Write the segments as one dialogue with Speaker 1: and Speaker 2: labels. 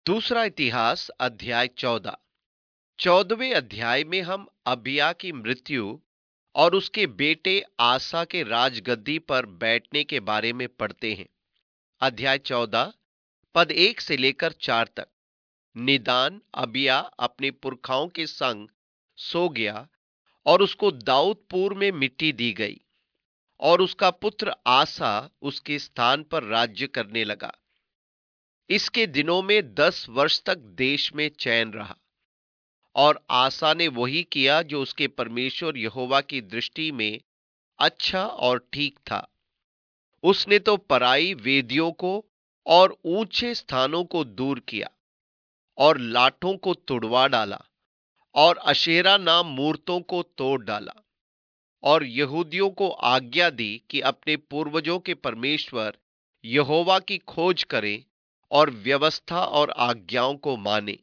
Speaker 1: दूसरा इतिहास अध्याय 14। 14वें अध्याय में हम अबिय्याह की मृत्यु और उसके बेटे आसा के राजगद्दी पर बैठने के बारे में पढ़ते हैं। अध्याय 14 पद 1 से लेकर 4 तक। निदान अबिय्याह अपने पुरखाओं के संग सो गया और उसको दाऊदपुर में मिट्टी दी गई और उसका पुत्र आसा उसके स्थान पर राज्य करने लगा। इसके दिनों में 10 वर्ष तक देश में चैन रहा और आसा ने वही किया जो उसके परमेश्वर यहोवा की दृष्टि में अच्छा और ठीक था। उसने तो पराई वेदियों को और ऊंचे स्थानों को दूर किया और लाठों को तुड़वा डाला और अशेरा नाम मूर्तों को तोड़ डाला और यहूदियों को आज्ञा दी कि अपने पूर्वजों के परमेश्वर यहोवा की खोज करें और व्यवस्था और आज्ञाओं को माने।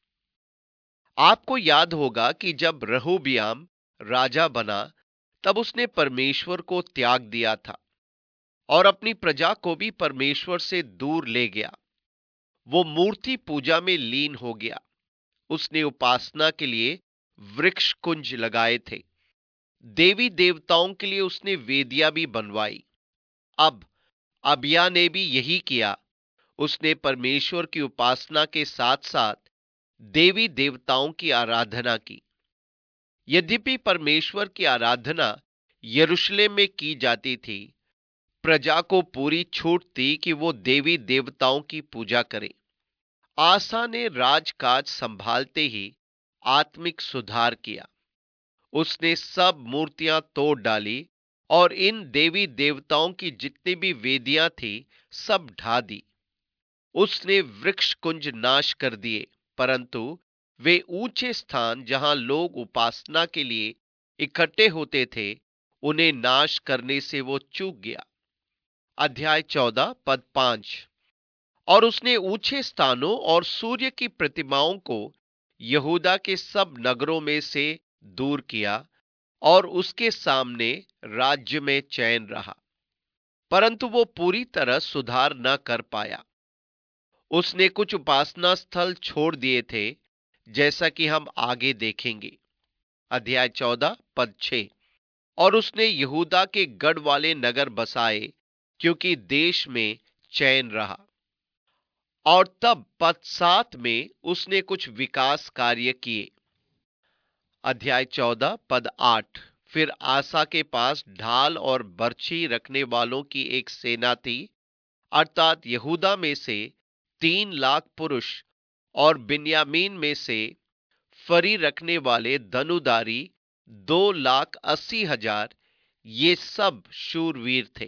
Speaker 1: आपको याद होगा कि जब रहोबियाम राजा बना तब उसने परमेश्वर को त्याग दिया था और अपनी प्रजा को भी परमेश्वर से दूर ले गया। वो मूर्ति पूजा में लीन हो गया। उसने उपासना के लिए वृक्ष कुंज लगाए थे। देवी देवताओं के लिए उसने वेदियां भी बनवाई। अब अबिय्याह ने भी यही किया। उसने परमेश्वर की उपासना के साथ साथ देवी देवताओं की आराधना की। यद्यपि परमेश्वर की आराधना यरूशलेम में की जाती थी, प्रजा को पूरी छूट थी कि वो देवी देवताओं की पूजा करे। आसा ने राजकाज संभालते ही आत्मिक सुधार किया। उसने सब मूर्तियां तोड़ डाली और इन देवी देवताओं की जितनी भी वेदियां थी सब ढा दी। उसने वृक्ष कुंज नाश कर दिए, परंतु वे ऊंचे स्थान जहां लोग उपासना के लिए इकट्ठे होते थे उन्हें नाश करने से वो चूक गया। अध्याय 14 पद 5। और उसने ऊंचे स्थानों और सूर्य की प्रतिमाओं को यहूदा के सब नगरों में से दूर किया और उसके सामने राज्य में चैन रहा, परंतु वो पूरी तरह सुधार न कर पाया। उसने कुछ उपासना स्थल छोड़ दिए थे, जैसा कि हम आगे देखेंगे। अध्याय 14 पद 6। और उसने यहूदा के गढ़ वाले नगर बसाए, क्योंकि देश में चैन रहा। और तब पद 7 में उसने कुछ विकास कार्य किए। अध्याय 14 पद 8। फिर आसा के पास ढाल और बर्छी रखने वालों की एक सेना थी, अर्थात यहूदा में से 3 लाख पुरुष और बिन्यामीन में से फरी रखने वाले धनुधारी 2,80,000। ये सब शूरवीर थे।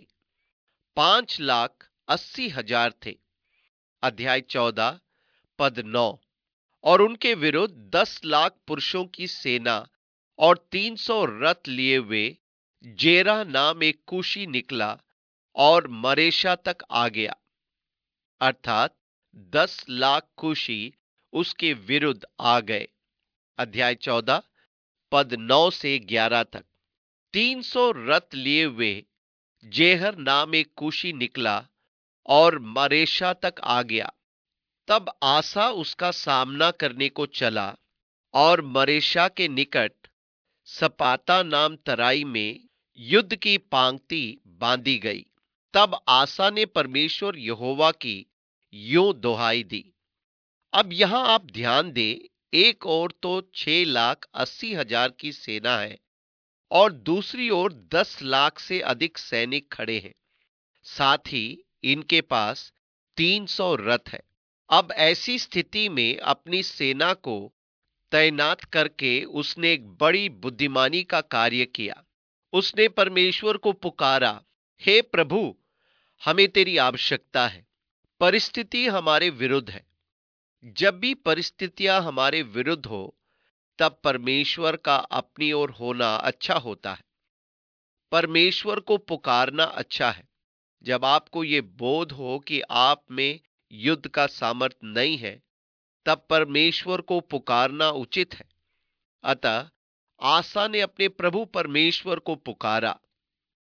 Speaker 1: 5,80,000 थे। अध्याय 14 पद 9। और उनके विरुद्ध 10 लाख पुरुषों की सेना और 300 रथ लिए हुए जेरह नाम एक कूशी निकला और मरेशा तक आ गया, अर्थात 10 लाख कूशी उसके विरुद्ध आ गए। अध्याय 14 पद 9 से 11 तक। 300 रथ लिए हुए जेहर नाम एक कूशी निकला और मरेशा तक आ गया। तब आसा उसका सामना करने को चला और मरेशा के निकट सपाता नाम तराई में युद्ध की पांक्ति बांधी गई। तब आसा ने परमेश्वर यहोवा की यूं दुहाई दी। अब यहां आप ध्यान दें, एक ओर तो 6,80,000 की सेना है और दूसरी ओर 10 लाख से अधिक सैनिक खड़े हैं। साथ ही इनके पास 300 रथ है। अब ऐसी स्थिति में अपनी सेना को तैनात करके उसने एक बड़ी बुद्धिमानी का कार्य किया। उसने परमेश्वर को पुकारा, हे प्रभु, हमें तेरी आवश्यकता है। परिस्थिति हमारे विरुद्ध है। जब भी परिस्थितियां हमारे विरुद्ध हो तब परमेश्वर का अपनी ओर होना अच्छा होता है। परमेश्वर को पुकारना अच्छा है। जब आपको ये बोध हो कि आप में युद्ध का सामर्थ्य नहीं है, तब परमेश्वर को पुकारना उचित है। अतः आसा ने अपने प्रभु परमेश्वर को पुकारा।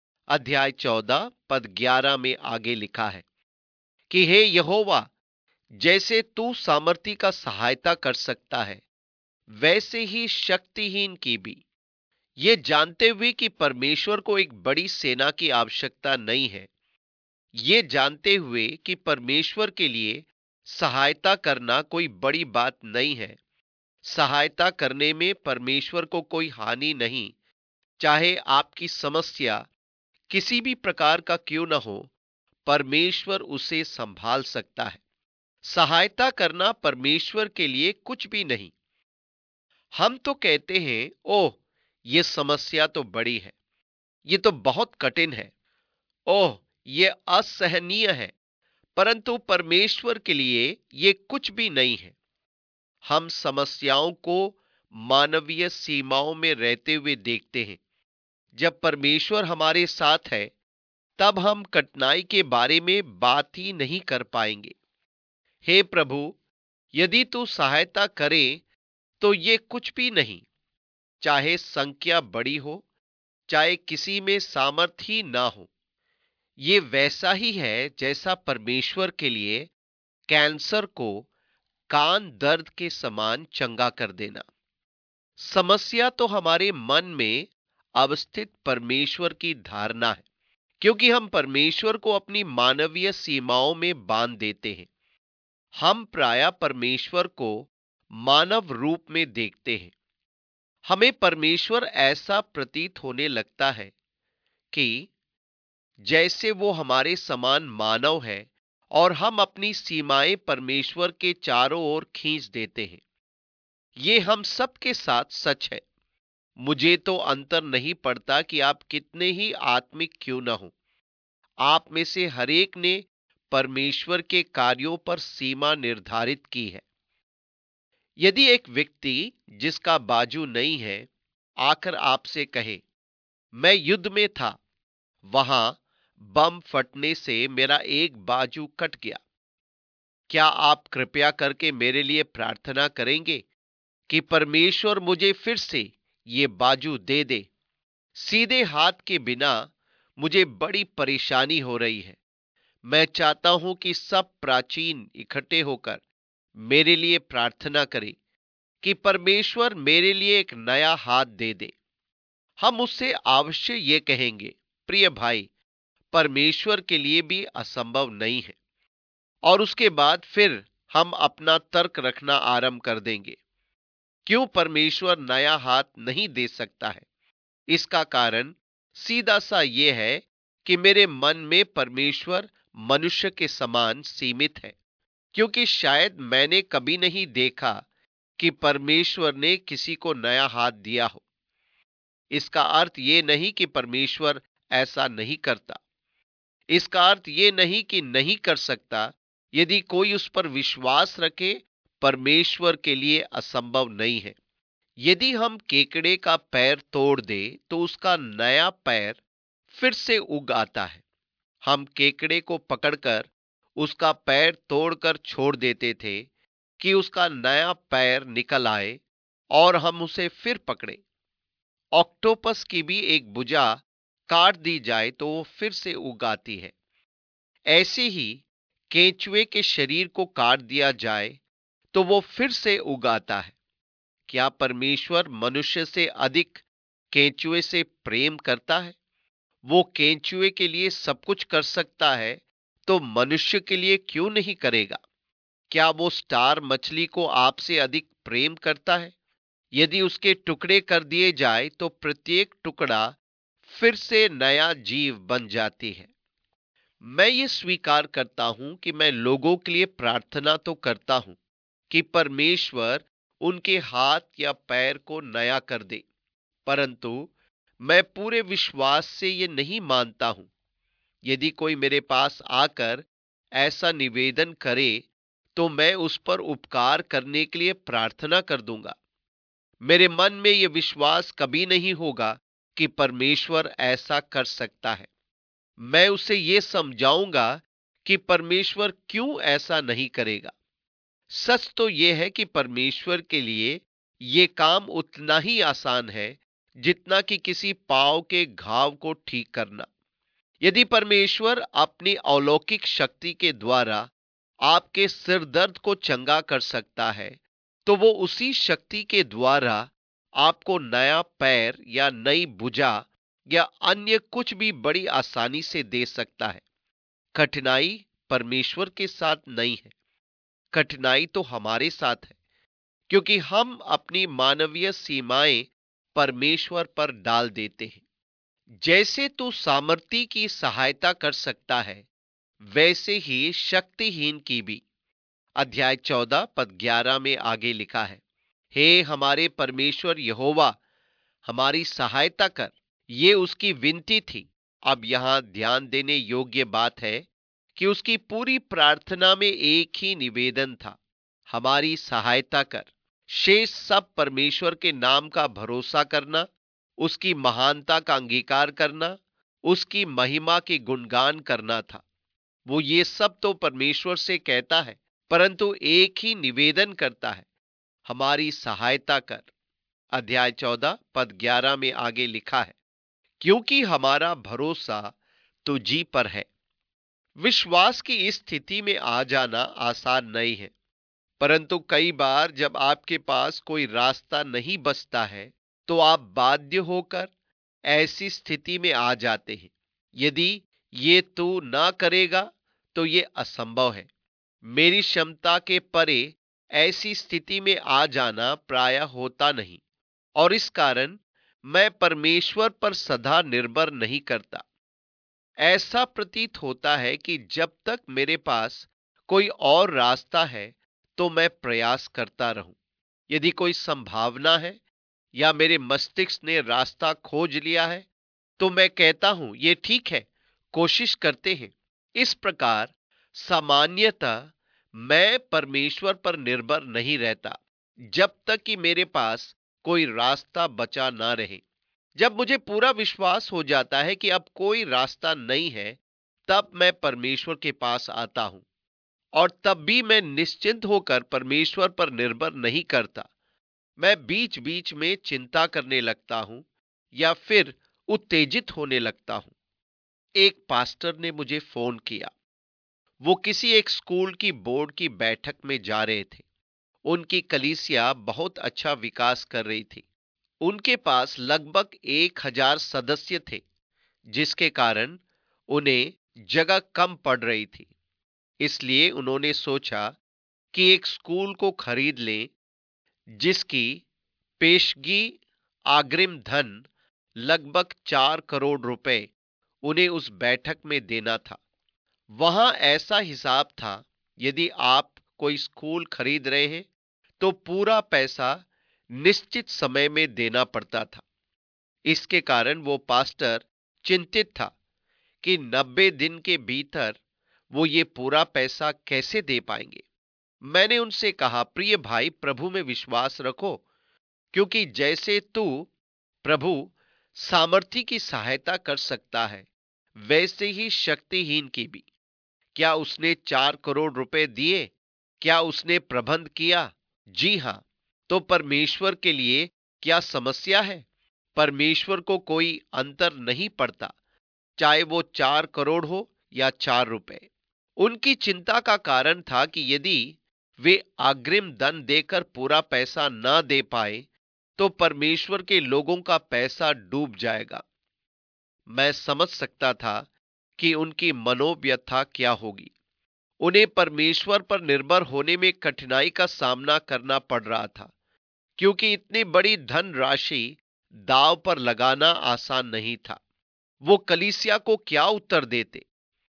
Speaker 1: अध्याय 14 पद 11 में आगे लिखा है कि हे यहोवा, जैसे तू सामर्थी का सहायता कर सकता है, वैसे ही शक्तिहीन की भी। ये जानते हुए कि परमेश्वर को एक बड़ी सेना की आवश्यकता नहीं है, ये जानते हुए कि परमेश्वर के लिए सहायता करना कोई बड़ी बात नहीं है। सहायता करने में परमेश्वर को कोई हानि नहीं, चाहे आपकी समस्या किसी भी प्रकार का क्यों न हो, परमेश्वर उसे संभाल सकता है। सहायता करना परमेश्वर के लिए कुछ भी नहीं। हम तो कहते हैं, ओह, ये समस्या तो बड़ी है, ये तो बहुत कठिन है, ओह, ये असहनीय है। परंतु परमेश्वर के लिए ये कुछ भी नहीं है। हम समस्याओं को मानवीय सीमाओं में रहते हुए देखते हैं। जब परमेश्वर हमारे साथ है, तब हम कठिनाई के बारे में बात ही नहीं कर पाएंगे। हे प्रभु, यदि तू सहायता करे तो ये कुछ भी नहीं, चाहे संख्या बड़ी हो, चाहे किसी में सामर्थ्य ही ना हो। ये वैसा ही है जैसा परमेश्वर के लिए कैंसर को कान दर्द के समान चंगा कर देना। समस्या तो हमारे मन में अवस्थित परमेश्वर की धारणा है, क्योंकि हम परमेश्वर को अपनी मानवीय सीमाओं में बांध देते हैं। हम प्रायः परमेश्वर को मानव रूप में देखते हैं। हमें परमेश्वर ऐसा प्रतीत होने लगता है कि जैसे वो हमारे समान मानव है, और हम अपनी सीमाएं परमेश्वर के चारों ओर खींच देते हैं। ये हम सब के साथ सच है। मुझे तो अंतर नहीं पड़ता कि आप कितने ही आत्मिक क्यों न हो, आप में से हरेक ने परमेश्वर के कार्यों पर सीमा निर्धारित की है। यदि एक व्यक्ति जिसका बाजू नहीं है आकर आपसे कहे, मैं युद्ध में था, वहां बम फटने से मेरा एक बाजू कट गया, क्या आप कृपया करके मेरे लिए प्रार्थना करेंगे कि परमेश्वर मुझे फिर से ये बाजू दे दे? सीधे हाथ के बिना मुझे बड़ी परेशानी हो रही है। मैं चाहता हूं कि सब प्राचीन इकट्ठे होकर मेरे लिए प्रार्थना करें कि परमेश्वर मेरे लिए एक नया हाथ दे दे। हम उससे अवश्य ये कहेंगे, प्रिय भाई, परमेश्वर के लिए भी असंभव नहीं है। और उसके बाद फिर हम अपना तर्क रखना आरंभ कर देंगे, क्यों परमेश्वर नया हाथ नहीं दे सकता है? इसका कारण सीधा सा ये है कि मेरे मन में परमेश्वर मनुष्य के समान सीमित है, क्योंकि शायद मैंने कभी नहीं देखा कि परमेश्वर ने किसी को नया हाथ दिया हो। इसका अर्थ ये नहीं कि परमेश्वर ऐसा नहीं करता। इसका अर्थ ये नहीं कि नहीं कर सकता। यदि कोई उस पर विश्वास रखे, परमेश्वर के लिए असंभव नहीं है। यदि हम केकड़े का पैर तोड़ दे तो उसका नया पैर फिर से उग आता है। हम केकड़े को पकड़कर उसका पैर तोड़कर छोड़ देते थे कि उसका नया पैर निकल आए और हम उसे फिर पकड़े। ऑक्टोपस की भी एक भुजा काट दी जाए तो वो फिर से उग आती है। ऐसे ही केंचुए के शरीर को काट दिया जाए तो वो फिर से उग आता है। क्या परमेश्वर मनुष्य से अधिक केंचुए से प्रेम करता है? वो केंचुए के लिए सब कुछ कर सकता है, तो मनुष्य के लिए क्यों नहीं करेगा? क्या वो स्टार मछली को आपसे अधिक प्रेम करता है? यदि उसके टुकड़े कर दिए जाए तो प्रत्येक टुकड़ा फिर से नया जीव बन जाती है। मैं ये स्वीकार करता हूं कि मैं लोगों के लिए प्रार्थना तो करता हूं कि परमेश्वर उनके हाथ या पैर को नया कर दे, परंतु मैं पूरे विश्वास से ये नहीं मानता हूं। यदि कोई मेरे पास आकर ऐसा निवेदन करे तो मैं उस पर उपकार करने के लिए प्रार्थना कर दूंगा। मेरे मन में यह विश्वास कभी नहीं होगा कि परमेश्वर ऐसा कर सकता है। मैं उसे ये समझाऊंगा कि परमेश्वर क्यों ऐसा नहीं करेगा। सच तो यह है कि परमेश्वर के लिए यह काम उतना ही आसान है जितना कि किसी पांव के घाव को ठीक करना। यदि परमेश्वर अपनी अलौकिक शक्ति के द्वारा आपके सिर दर्द को चंगा कर सकता है, तो वो उसी शक्ति के द्वारा आपको नया पैर या नई भुजा या अन्य कुछ भी बड़ी आसानी से दे सकता है। कठिनाई परमेश्वर के साथ नहीं है, कठिनाई तो हमारे साथ है, क्योंकि हम अपनी मानवीय सीमाएं परमेश्वर पर डाल देते हैं। जैसे तू सामर्थी की सहायता कर सकता है, वैसे ही शक्तिहीन की भी। अध्याय 14 पद 11 में आगे लिखा है, हे हमारे परमेश्वर यहोवा, हमारी सहायता कर। ये उसकी विनती थी। अब यहां ध्यान देने योग्य बात है कि उसकी पूरी प्रार्थना में एक ही निवेदन था, हमारी सहायता कर। शेष सब परमेश्वर के नाम का भरोसा करना, उसकी महानता का अंगीकार करना, उसकी महिमा के गुणगान करना था। वो ये सब तो परमेश्वर से कहता है, परंतु एक ही निवेदन करता है, हमारी सहायता कर। अध्याय 14 पद 11 में आगे लिखा है, क्योंकि हमारा भरोसा तुझी पर है। विश्वास की इस स्थिति में आ जाना आसान नहीं है, परंतु कई बार जब आपके पास कोई रास्ता नहीं बचता है, तो आप बाध्य होकर ऐसी स्थिति में आ जाते हैं। यदि ये तू ना करेगा तो ये असंभव है। मेरी क्षमता के परे ऐसी स्थिति में आ जाना प्रायः होता नहीं, और इस कारण मैं परमेश्वर पर सदा निर्भर नहीं करता। ऐसा प्रतीत होता है कि जब तक मेरे पास कोई और रास्ता है, तो मैं प्रयास करता रहूं। यदि कोई संभावना है या मेरे मस्तिष्क ने रास्ता खोज लिया है, तो मैं कहता हूं ये ठीक है, कोशिश करते हैं। इस प्रकार सामान्यतः मैं परमेश्वर पर निर्भर नहीं रहता, जब तक कि मेरे पास कोई रास्ता बचा ना रहे। जब मुझे पूरा विश्वास हो जाता है कि अब कोई रास्ता नहीं है, तब मैं परमेश्वर के पास आता हूं, और तब भी मैं निश्चिंत होकर परमेश्वर पर निर्भर नहीं करता। मैं बीच बीच में चिंता करने लगता हूं या फिर उत्तेजित होने लगता हूं। एक पास्टर ने मुझे फोन किया। वो किसी एक स्कूल की बोर्ड की बैठक में जा रहे थे। उनकी कलीसिया बहुत अच्छा विकास कर रही थी। उनके पास लगभग 1,000 सदस्य थे, जिसके कारण उन्हें जगह कम पड़ रही थी। इसलिए उन्होंने सोचा कि एक स्कूल को खरीद लें, जिसकी पेशगी अग्रिम धन लगभग 4 करोड़ रुपए उन्हें उस बैठक में देना था। वहां ऐसा हिसाब था, यदि आप कोई स्कूल खरीद रहे हैं, तो पूरा पैसा निश्चित समय में देना पड़ता था। इसके कारण वो पास्टर चिंतित था कि 90 दिन के भीतर वो ये पूरा पैसा कैसे दे पाएंगे। मैंने उनसे कहा, प्रिय भाई, प्रभु में विश्वास रखो, क्योंकि जैसे तू प्रभु सामर्थी की सहायता कर सकता है, वैसे ही शक्तिहीन की भी। क्या उसने 4 करोड़ रुपए दिए? क्या उसने प्रबंध किया? जी हां। तो परमेश्वर के लिए क्या समस्या है? परमेश्वर को कोई अंतर नहीं पड़ता, चाहे वो 4 करोड़ हो या 4 रुपए। उनकी चिंता का कारण था कि यदि वे अग्रिम धन देकर पूरा पैसा न दे पाए, तो परमेश्वर के लोगों का पैसा डूब जाएगा। मैं समझ सकता था कि उनकी मनोव्यथा क्या होगी। उन्हें परमेश्वर पर निर्भर होने में कठिनाई का सामना करना पड़ रहा था, क्योंकि इतनी बड़ी धनराशि दांव पर लगाना आसान नहीं था। वो कलीसिया को क्या उत्तर देते?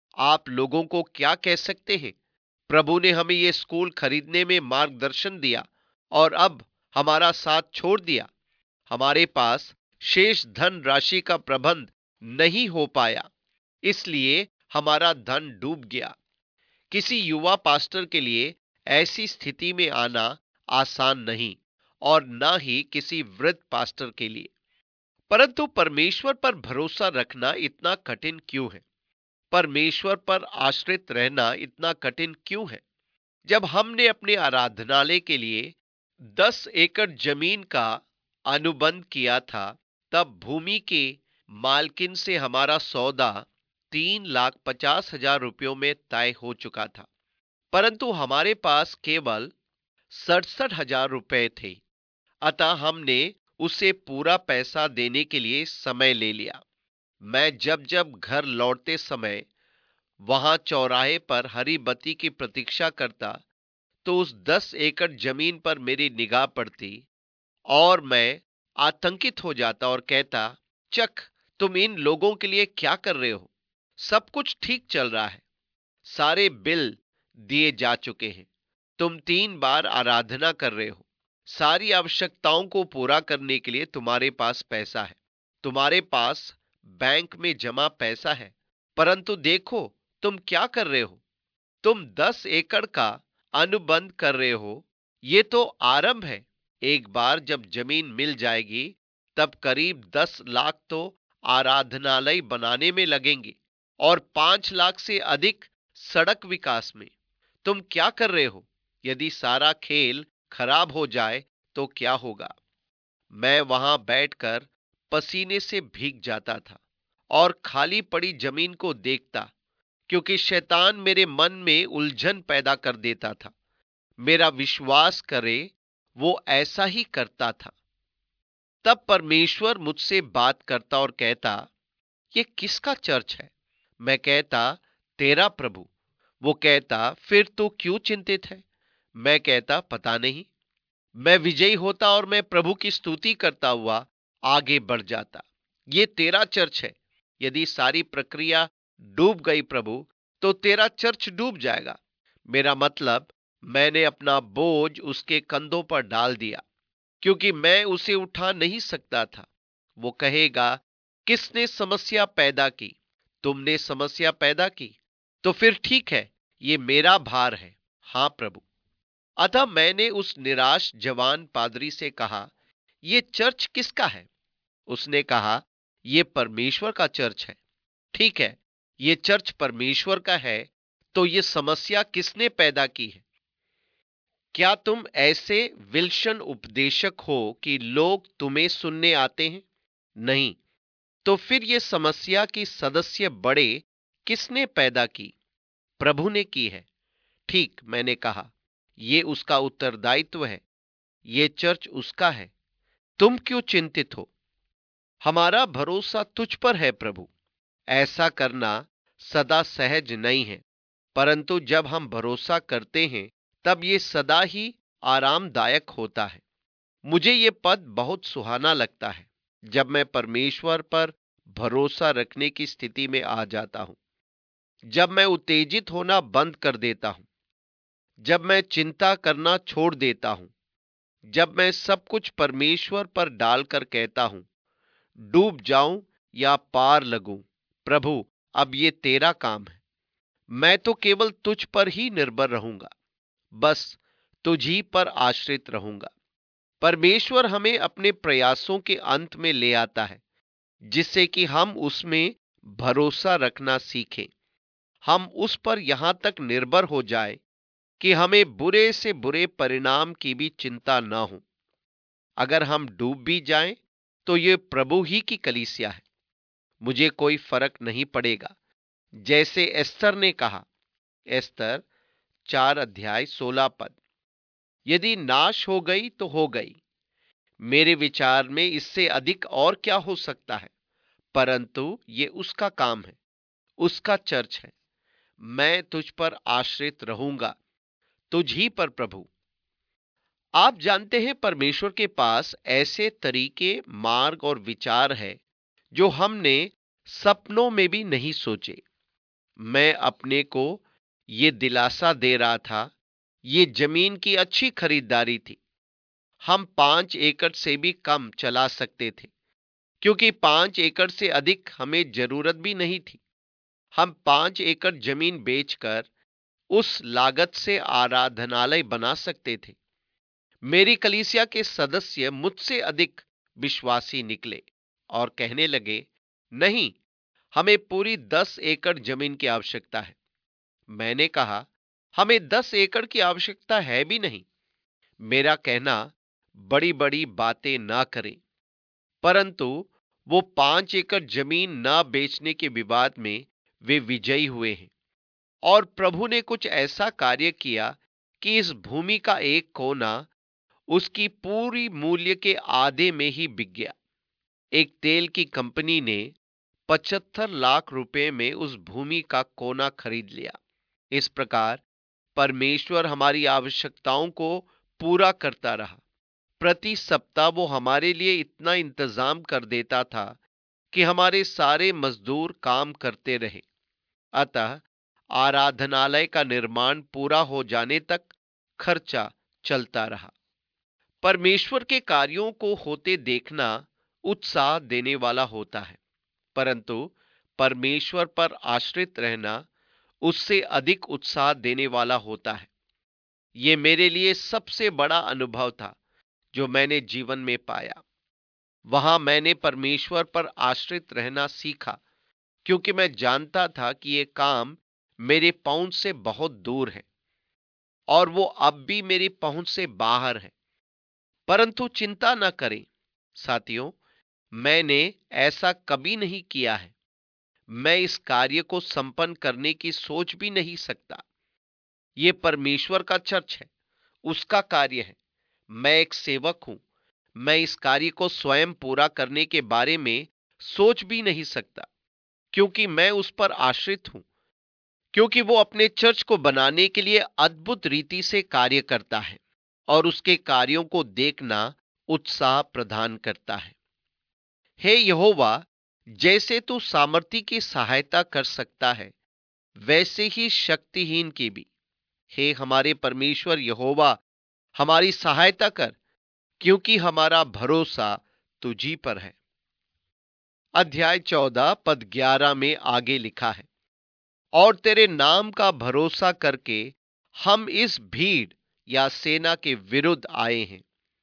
Speaker 1: आप लोगों को क्या कह सकते हैं? प्रभु ने हमें ये स्कूल खरीदने में मार्गदर्शन दिया, और अब हमारा साथ छोड़ दिया। हमारे पास शेष धन राशि का प्रबंध नहीं हो पाया, इसलिए हमारा धन डूब गया। किसी युवा पास्टर के लिए ऐसी स्थिति में आना आसान नहीं, और न ही किसी वृद्ध पास्टर के लिए। परंतु परमेश्वर पर भरोसा रखना इतना कठिन क्यों है? परमेश्वर पर आश्रित रहना इतना कठिन क्यों है? जब हमने अपने आराधनालय के लिए 10 एकड़ जमीन का अनुबंध किया था, तब भूमि के मालकिन से हमारा सौदा 3,50,000 रुपयों में तय हो चुका था। परंतु हमारे पास केवल 67,000 रुपए थे। अतः हमने उसे पूरा पैसा देने के लिए समय ले लिया। मैं जब जब घर लौटते समय वहां चौराहे पर हरी बत्ती की प्रतीक्षा करता, तो उस 10 एकड़ जमीन पर मेरी निगाह पड़ती और मैं आतंकित हो जाता और कहता, चक, तुम इन लोगों के लिए क्या कर रहे हो? सब कुछ ठीक चल रहा है, सारे बिल दिए जा चुके हैं, तुम 3 बार आराधना कर रहे हो, सारी आवश्यकताओं को पूरा करने के लिए तुम्हारे पास पैसा है, तुम्हारे पास बैंक में जमा पैसा है। परंतु देखो, तुम क्या कर रहे हो? तुम 10 एकड़ का अनुबंध कर रहे हो। ये तो आरंभ है। एक बार जब जमीन मिल जाएगी, तब करीब 10 लाख तो आराधनालय बनाने में लगेंगे और 5 लाख से अधिक सड़क विकास में। तुम क्या कर रहे हो? यदि सारा खेल खराब हो जाए तो क्या होगा? मैं वहां बैठकर पसीने से भीग जाता था और खाली पड़ी जमीन को देखता, क्योंकि शैतान मेरे मन में उलझन पैदा कर देता था। मेरा विश्वास करे, वो ऐसा ही करता था। तब परमेश्वर मुझसे बात करता और कहता, ये किसका चर्च है? मैं कहता, तेरा प्रभु। वो कहता, फिर तू क्यों चिंतित है? मैं कहता, पता नहीं। मैं विजयी होता और मैं प्रभु की स्तुति करता हुआ आगे बढ़ जाता। ये तेरा चर्च है। यदि सारी प्रक्रिया डूब गई प्रभु, तो तेरा चर्च डूब जाएगा। मेरा मतलब, मैंने अपना बोझ उसके कंधों पर डाल दिया, क्योंकि मैं उसे उठा नहीं सकता था। वो कहेगा, किसने समस्या पैदा की? तुमने समस्या पैदा की। तो फिर ठीक है, ये मेरा भार है। हाँ प्रभु। अतः मैंने उस निराश जवान पादरी से कहा, ये चर्च किसका है? उसने कहा, ये परमेश्वर का चर्च है। ठीक है, ये चर्च परमेश्वर का है, तो ये समस्या किसने पैदा की है? क्या तुम ऐसे विलक्षण उपदेशक हो कि लोग तुम्हें सुनने आते हैं? नहीं। तो फिर ये समस्या की सदस्य बड़े किसने पैदा की? प्रभु ने की है। ठीक, मैंने कहा, ये उसका उत्तरदायित्व है। ये चर्च उसका है। तुम क्यों चिंतित हो? हमारा भरोसा तुझ पर है प्रभु। ऐसा करना सदा सहज नहीं है, परंतु जब हम भरोसा करते हैं, तब ये सदा ही आरामदायक होता है। मुझे ये पद बहुत सुहाना लगता है, जब मैं परमेश्वर पर भरोसा रखने की स्थिति में आ जाता हूं, जब मैं उत्तेजित होना बंद कर देता हूं, जब मैं चिंता करना छोड़ देता हूं, जब मैं सब कुछ परमेश्वर पर डालकर कहता हूं, डूब जाऊं या पार लगूं, प्रभु, अब ये तेरा काम है। मैं तो केवल तुझ पर ही निर्भर रहूंगा, बस तुझ ही पर आश्रित रहूंगा। परमेश्वर हमें अपने प्रयासों के अंत में ले आता है, जिससे कि हम उसमें भरोसा रखना सीखें। हम उस पर यहां तक निर्भर हो जाए कि हमें बुरे से बुरे परिणाम की भी चिंता न हो। अगर हम डूब भी जाएं, तो ये प्रभु ही की कलीसिया है। मुझे कोई फर्क नहीं पड़ेगा। जैसे एस्तर ने कहा, एस्तर 4 अध्याय 16 पद, यदि नाश हो गई तो हो गई, मेरे विचार में इससे अधिक और क्या हो सकता है? परंतु ये उसका काम है, उसका चर्च है। मैं तुझ पर आश्रित रहूंगा, तुझ ही पर प्रभु। आप जानते हैं, परमेश्वर के पास ऐसे तरीके, मार्ग और विचार है जो हमने सपनों में भी नहीं सोचे। मैं अपने को ये दिलासा दे रहा था, ये जमीन की अच्छी खरीदारी थी। हम 5 एकड़ से भी कम चला सकते थे, क्योंकि 5 एकड़ से अधिक हमें जरूरत भी नहीं थी। हम 5 एकड़ जमीन बेचकर उस लागत से आराधनालय बना सकते थे। मेरी कलीसिया के सदस्य मुझसे अधिक विश्वासी निकले और कहने लगे, नहीं, हमें पूरी 10 एकड़ जमीन की आवश्यकता है। मैंने कहा, हमें 10 एकड़ की आवश्यकता है भी नहीं। मेरा कहना, बड़ी बड़ी बातें ना करें। परंतु वो 5 एकड़ जमीन ना बेचने के विवाद में वे विजयी हुए हैं। और प्रभु ने कुछ ऐसा कार्य किया कि इस भूमि का एक कोना उसकी पूरी मूल्य के आधे में ही बिक गया। एक तेल की कंपनी ने 75 लाख रुपए में उस भूमि का कोना खरीद लिया। इस प्रकार परमेश्वर हमारी आवश्यकताओं को पूरा करता रहा। प्रति सप्ताह वो हमारे लिए इतना इंतजाम कर देता था कि हमारे सारे मजदूर काम करते रहे। अतः आराधनालय का निर्माण पूरा हो जाने तक खर्चा चलता रहा। परमेश्वर के कार्यों को होते देखना उत्साह देने वाला होता है, परंतु परमेश्वर पर आश्रित रहना उससे अधिक उत्साह देने वाला होता है। यह मेरे लिए सबसे बड़ा अनुभव था जो मैंने जीवन में पाया। वहां मैंने परमेश्वर पर आश्रित रहना सीखा, क्योंकि मैं जानता था कि यह काम मेरे पहुंच से बहुत दूर है और वो अब भी मेरी पहुंच से बाहर है। परंतु चिंता न करें साथियों, मैंने ऐसा कभी नहीं किया है। मैं इस कार्य को संपन्न करने की सोच भी नहीं सकता। ये परमेश्वर का चर्च है, उसका कार्य है। मैं एक सेवक हूं। मैं इस कार्य को स्वयं पूरा करने के बारे में सोच भी नहीं सकता, क्योंकि मैं उस पर आश्रित हूं, क्योंकि वो अपने चर्च को बनाने के लिए अद्भुत रीति से कार्य करता है और उसके कार्यों को देखना उत्साह प्रदान करता है। हे यहोवा, जैसे तू सामर्थी की सहायता कर सकता है, वैसे ही शक्तिहीन की भी। हे हमारे परमेश्वर यहोवा, हमारी सहायता कर, क्योंकि हमारा भरोसा तुझी पर है। अध्याय 14 पद 11 में आगे लिखा है, और तेरे नाम का भरोसा करके हम इस भीड़ या सेना के विरुद्ध आए हैं।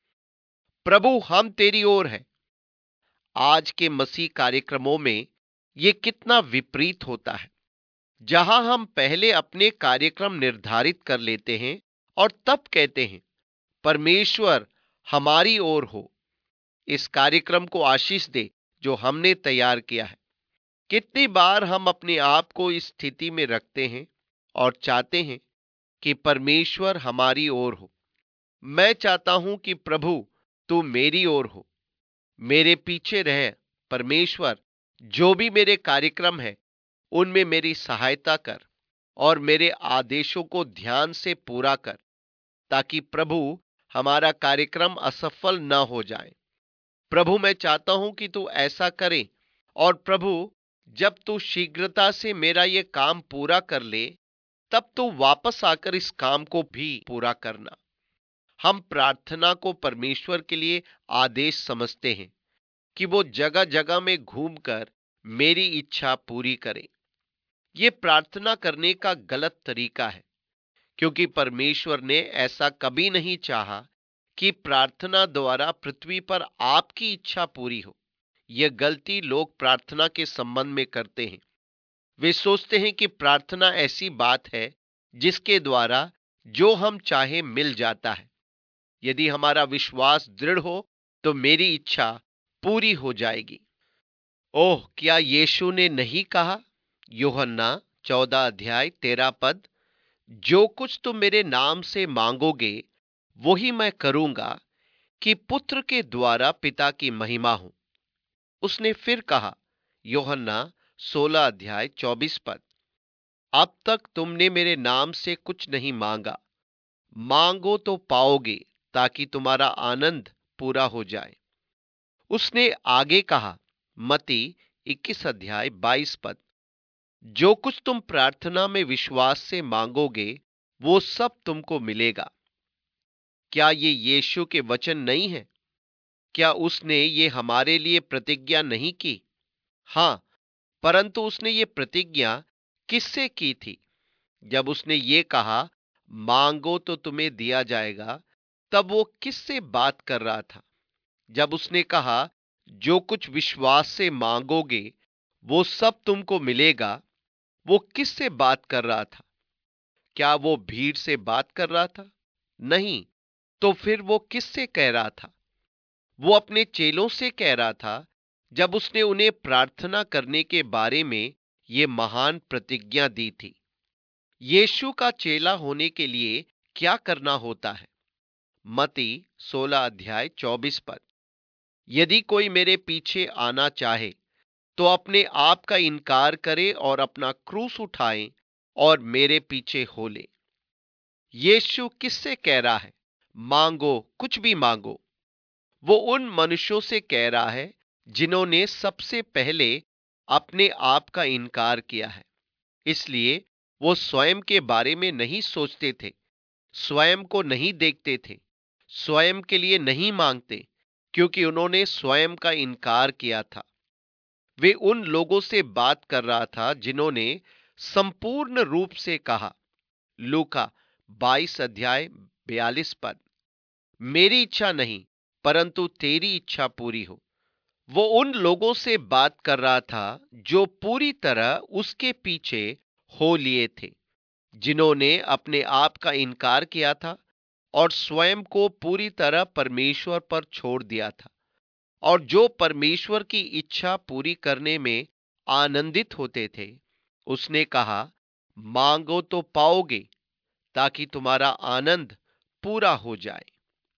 Speaker 1: प्रभु, हम तेरी ओर हैं। आज के मसीह कार्यक्रमों में यह कितना विपरीत होता है, जहां हम पहले अपने कार्यक्रम निर्धारित कर लेते हैं और तब कहते हैं, परमेश्वर हमारी ओर हो, इस कार्यक्रम को आशीष दे जो हमने तैयार किया है। कितनी बार हम अपने आप को इस स्थिति में रखते हैं और चाहते हैं कि परमेश्वर हमारी ओर हो। मैं चाहता हूं कि प्रभु तू मेरी ओर हो, मेरे पीछे रह। परमेश्वर, जो भी मेरे कार्यक्रम है उनमें मेरी सहायता कर और मेरे आदेशों को ध्यान से पूरा कर, ताकि प्रभु हमारा कार्यक्रम असफल न हो जाए। प्रभु, मैं चाहता हूं कि तू ऐसा करे, और प्रभु, जब तू शीघ्रता से मेरा ये काम पूरा कर ले, तब तू वापस आकर इस काम को भी पूरा करना। हम प्रार्थना को परमेश्वर के लिए आदेश समझते हैं कि वो जगह जगह में घूमकर मेरी इच्छा पूरी करे। ये प्रार्थना करने का गलत तरीका है, क्योंकि परमेश्वर ने ऐसा कभी नहीं चाहा कि प्रार्थना द्वारा पृथ्वी पर आपकी इच्छा पूरी हो। यह गलती लोग प्रार्थना के संबंध में करते हैं। वे सोचते हैं कि प्रार्थना ऐसी बात है जिसके द्वारा जो हम चाहे मिल जाता है। यदि हमारा विश्वास दृढ़ हो तो मेरी इच्छा पूरी हो जाएगी। ओह, क्या यीशु ने नहीं कहा, यूहन्ना 14 अध्याय 13 पद, जो कुछ तुम मेरे नाम से मांगोगे वही मैं करूंगा, कि पुत्र के द्वारा पिता की महिमा हो। उसने फिर कहा, यूहन्ना 16 अध्याय 24 पद, अब तक तुमने मेरे नाम से कुछ नहीं मांगा, मांगो तो पाओगे, ताकि तुम्हारा आनंद पूरा हो जाए। उसने आगे कहा, मत्ती 21 अध्याय 22 पद, जो कुछ तुम प्रार्थना में विश्वास से मांगोगे वो सब तुमको मिलेगा। क्या ये यीशु के वचन नहीं है? क्या उसने ये हमारे लिए प्रतिज्ञा नहीं की? हां, परंतु उसने ये प्रतिज्ञा किससे की थी? जब उसने ये कहा, मांगो तो तुम्हें दिया जाएगा, तब वो किससे बात कर रहा था? जब उसने कहा, जो कुछ विश्वास से मांगोगे वो सब तुमको मिलेगा, वो किससे बात कर रहा था? क्या वो भीड़ से बात कर रहा था? नहीं। तो फिर वो किससे कह रहा था? वो अपने चेलों से कह रहा था, जब उसने उन्हें प्रार्थना करने के बारे में ये महान प्रतिज्ञा दी थी। यीशु का चेला होने के लिए क्या करना होता है? मत्ती 16 अध्याय 24 पद। यदि कोई मेरे पीछे आना चाहे तो अपने आप का इनकार करे और अपना क्रूस उठाए और मेरे पीछे हो ले। यीशु किससे कह रहा है? मांगो, कुछ भी मांगो। वो उन मनुष्यों से कह रहा है जिन्होंने सबसे पहले अपने आप का इनकार किया है। इसलिए वो स्वयं के बारे में नहीं सोचते थे, स्वयं को नहीं देखते थे, स्वयं के लिए नहीं मांगते, क्योंकि उन्होंने स्वयं का इनकार किया था। वे उन लोगों से बात कर रहा था जिन्होंने संपूर्ण रूप से कहा, लूका 22 अध्याय 42 पद, मेरी इच्छा नहीं परंतु तेरी इच्छा पूरी हो। वो उन लोगों से बात कर रहा था जो पूरी तरह उसके पीछे हो लिए थे, जिन्होंने अपने आप का इनकार किया था और स्वयं को पूरी तरह परमेश्वर पर छोड़ दिया था, और जो परमेश्वर की इच्छा पूरी करने में आनंदित होते थे। उसने कहा, मांगो तो पाओगे, ताकि तुम्हारा आनंद पूरा हो जाए।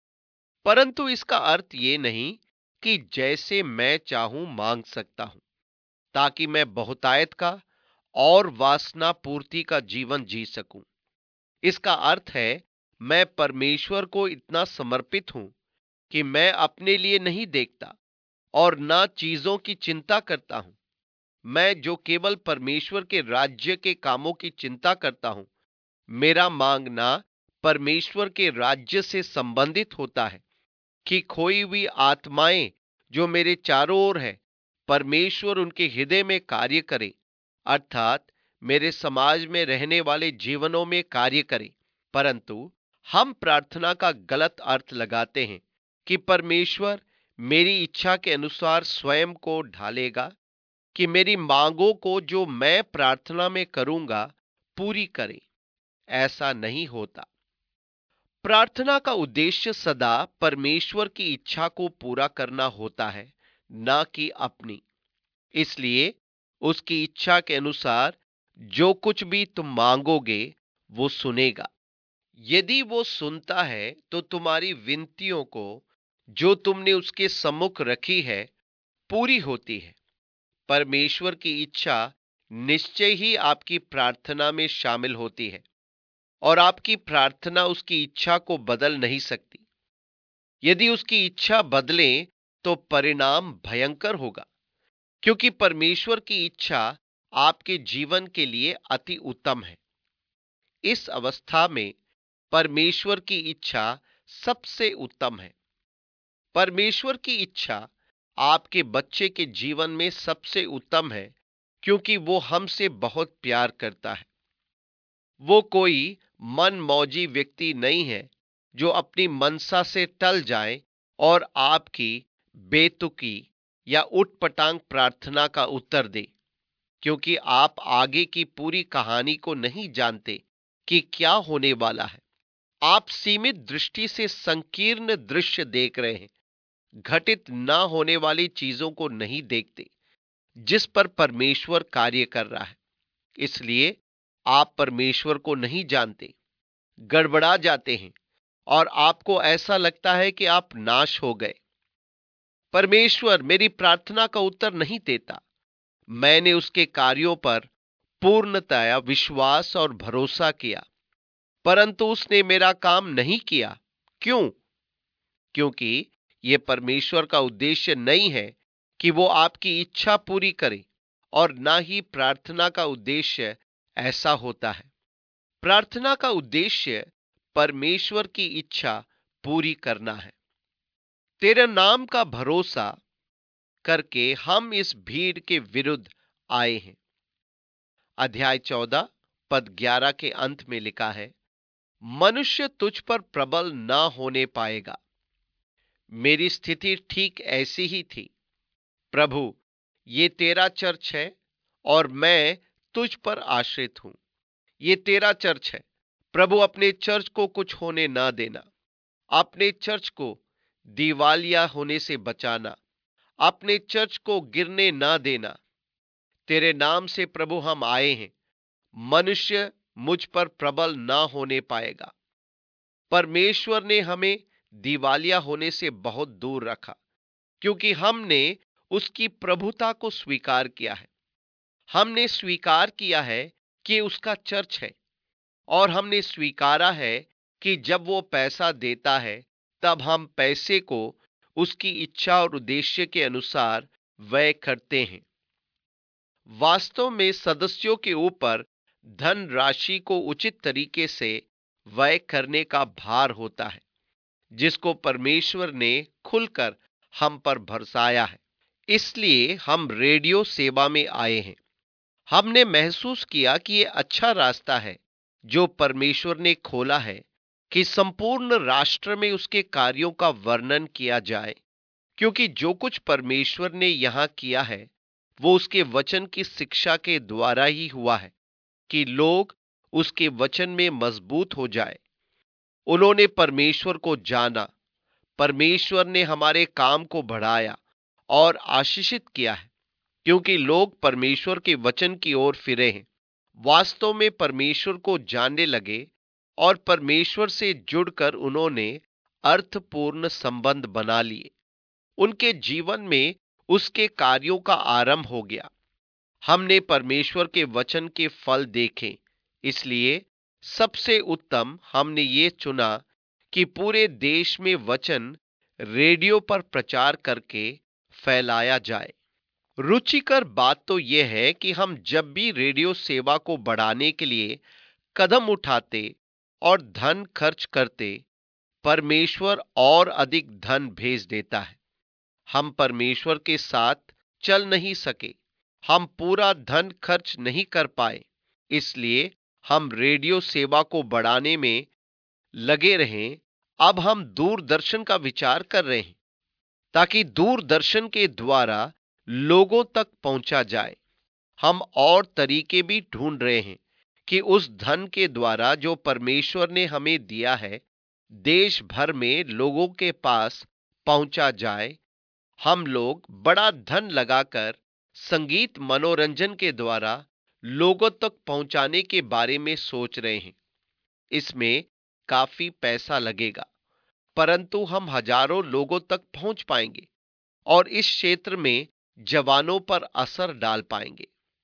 Speaker 1: परंतु इसका अर्थ ये नहीं कि जैसे मैं चाहूं मांग सकता हूं, ताकि मैं बहुतायत का और वासना पूर्ति का जीवन जी सकूं। इसका अर्थ है, मैं परमेश्वर को इतना समर्पित हूं कि मैं अपने लिए नहीं देखता और ना चीजों की चिंता करता हूं। मैं जो केवल परमेश्वर के राज्य के कामों की चिंता करता हूं। मेरा मांगना परमेश्वर के राज्य से संबंधित होता है कि खोई हुई आत्माएं जो मेरे चारों ओर है, परमेश्वर उनके हृदय में कार्य करे, अर्थात मेरे समाज में रहने वाले जीवनों में कार्य करे। परंतु हम प्रार्थना का गलत अर्थ लगाते हैं कि परमेश्वर मेरी इच्छा के अनुसार स्वयं को ढालेगा, कि मेरी मांगों को जो मैं प्रार्थना में करूंगा पूरी करे। ऐसा नहीं होता। प्रार्थना का उद्देश्य सदा परमेश्वर की इच्छा को पूरा करना होता है, ना कि अपनी। इसलिए उसकी इच्छा के अनुसार जो कुछ भी तुम मांगोगे वो सुनेगा। यदि वो सुनता है तो तुम्हारी विनतियों को जो तुमने उसके सम्मुख रखी है पूरी होती है। परमेश्वर की इच्छा निश्चय ही आपकी प्रार्थना में शामिल होती है, और आपकी प्रार्थना उसकी इच्छा को बदल नहीं सकती। यदि उसकी इच्छा बदले तो परिणाम भयंकर होगा, क्योंकि परमेश्वर की इच्छा आपके जीवन के लिए अति उत्तम है। इस अवस्था में परमेश्वर की इच्छा सबसे उत्तम है। परमेश्वर की इच्छा आपके बच्चे के जीवन में सबसे उत्तम है, क्योंकि वो हमसे बहुत प्यार करता है। वो कोई मनमौजी व्यक्ति नहीं है जो अपनी मनसा से टल जाए और आपकी बेतुकी या उटपटांग प्रार्थना का उत्तर दे, क्योंकि आप आगे की पूरी कहानी को नहीं जानते कि क्या होने वाला है। आप सीमित दृष्टि से संकीर्ण दृश्य देख रहे हैं, घटित ना होने वाली चीजों को नहीं देखते जिस पर परमेश्वर कार्य कर रहा है। इसलिए आप परमेश्वर को नहीं जानते, गड़बड़ा जाते हैं और आपको ऐसा लगता है कि आप नाश हो गए। परमेश्वर मेरी प्रार्थना का उत्तर नहीं देता। मैंने उसके कार्यों पर पूर्णतया विश्वास और भरोसा किया, परंतु उसने मेरा काम नहीं किया। क्यों? क्योंकि यह परमेश्वर का उद्देश्य नहीं है कि वो आपकी इच्छा पूरी करे, और ना ही प्रार्थना का उद्देश्य ऐसा होता है। प्रार्थना का उद्देश्य परमेश्वर की इच्छा पूरी करना है। तेरे नाम का भरोसा करके हम इस भीड़ के विरुद्ध आए हैं। अध्याय 14 पद 11 के अंत में लिखा है, मनुष्य तुझ पर प्रबल ना होने पाएगा। मेरी स्थिति ठीक ऐसी ही थी। प्रभु, ये तेरा चर्च है और मैं तुझ पर आश्रित हूं। ये तेरा चर्च है प्रभु, अपने चर्च को कुछ होने ना देना। अपने चर्च को दिवालिया होने से बचाना। अपने चर्च को गिरने ना देना। तेरे नाम से प्रभु हम आए हैं। मनुष्य मुझ पर प्रबल ना होने पाएगा। परमेश्वर ने हमें दिवालिया होने से बहुत दूर रखा, क्योंकि हमने उसकी प्रभुता को स्वीकार किया है। हमने स्वीकार किया है कि उसका चर्च है, और हमने स्वीकारा है कि जब वो पैसा देता है तब हम पैसे को उसकी इच्छा और उद्देश्य के अनुसार व्यय करते हैं। वास्तव में सदस्यों के ऊपर धन राशि को उचित तरीके से व्यय करने का भार होता है, जिसको परमेश्वर ने खुलकर हम पर बरसाया है। इसलिए हम रेडियो सेवा में आए हैं। हमने महसूस किया कि ये अच्छा रास्ता है जो परमेश्वर ने खोला है कि संपूर्ण राष्ट्र में उसके कार्यों का वर्णन किया जाए, क्योंकि जो कुछ परमेश्वर ने यहाँ किया है वो उसके वचन की शिक्षा के द्वारा ही हुआ है कि लोग उसके वचन में मजबूत हो जाए। उन्होंने परमेश्वर को जाना, परमेश्वर ने हमारे काम को बढ़ाया और आशीषित किया है, क्योंकि लोग परमेश्वर के वचन की ओर फिरे हैं, वास्तव में परमेश्वर को जानने लगे, और परमेश्वर से जुड़कर उन्होंने अर्थपूर्ण संबंध बना लिए। उनके जीवन में उसके कार्यों का आरंभ हो गया। हमने परमेश्वर के वचन के फल देखे, इसलिए सबसे उत्तम हमने ये चुना कि पूरे देश में वचन रेडियो पर प्रचार करके फैलाया जाए। रुचिकर बात तो यह है कि हम जब भी रेडियो सेवा को बढ़ाने के लिए कदम उठाते और धन खर्च करते, परमेश्वर और अधिक धन भेज देता है। हम परमेश्वर के साथ चल नहीं सके, हम पूरा धन खर्च नहीं कर पाए, इसलिए हम रेडियो सेवा को बढ़ाने में लगे रहें। अब हम दूरदर्शन का विचार कर रहे हैं, ताकि दूरदर्शन के द्वारा लोगों तक पहुंचा जाए। हम और तरीके भी ढूंढ रहे हैं कि उस धन के द्वारा जो परमेश्वर ने हमें दिया है, देश भर में लोगों के पास पहुंचा जाए। हम लोग बड़ा धन लगाकर संगीत मनोरंजन के द्वारा लोगों तक पहुंचाने के बारे में सोच रहे हैं। इसमें काफी पैसा लगेगा, परंतु हम हजारों लोगों तक पहुंच पाएंगे और इस क्षेत्र में जवानों पर असर डाल पाएंगे।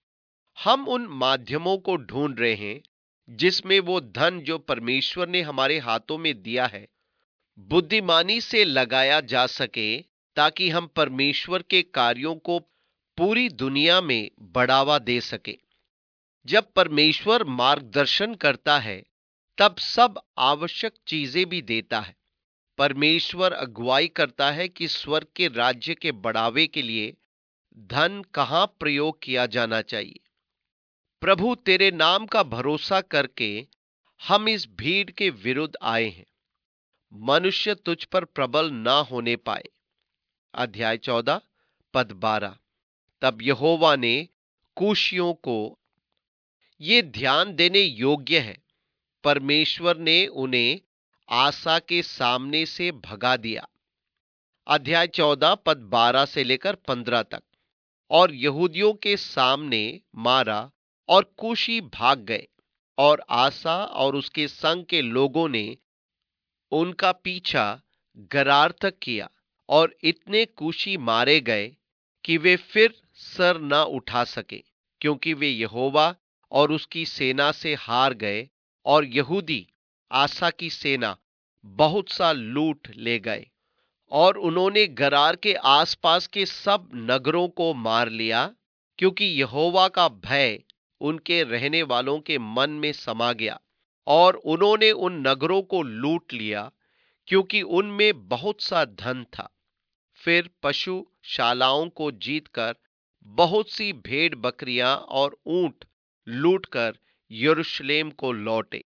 Speaker 1: हम उन माध्यमों को ढूंढ रहे हैं जिसमें वो धन जो परमेश्वर ने हमारे हाथों में दिया है बुद्धिमानी से लगाया जा सके, ताकि हम परमेश्वर के कार्यों को पूरी दुनिया में बढ़ावा दे सके। जब परमेश्वर मार्गदर्शन करता है तब सब आवश्यक चीजें भी देता है। परमेश्वर अगुवाई करता है कि स्वर्ग के राज्य के बढ़ावे के लिए धन कहां प्रयोग किया जाना चाहिए। प्रभु, तेरे नाम का भरोसा करके हम इस भीड़ के विरुद्ध आए हैं, मनुष्य तुझ पर प्रबल ना होने पाए। अध्याय 14 पद 12। तब यहोवा ने कूशियों को, ये ध्यान देने योग्य है, परमेश्वर ने उन्हें आसा के सामने से भगा दिया। अध्याय 14 पद 12 से लेकर 15 तक। और यहूदियों के सामने मारा और कूशी भाग गए, और आसा और उसके संग के लोगों ने उनका पीछा गरार तक किया, और इतने कूशी मारे गए कि वे फिर सर न उठा सके, क्योंकि वे यहोवा और उसकी सेना से हार गए, और यहूदी आसा की सेना बहुत सा लूट ले गए। और उन्होंने गरार के आसपास के सब नगरों को मार लिया, क्योंकि यहोवा का भय उनके रहने वालों के मन में समा गया, और उन्होंने उन नगरों को लूट लिया, क्योंकि उनमें बहुत सा धन था। फिर पशुशालाओं को जीतकर बहुत सी भेड़ बकरियां और ऊंट लूटकर यरूशलेम को लौटे।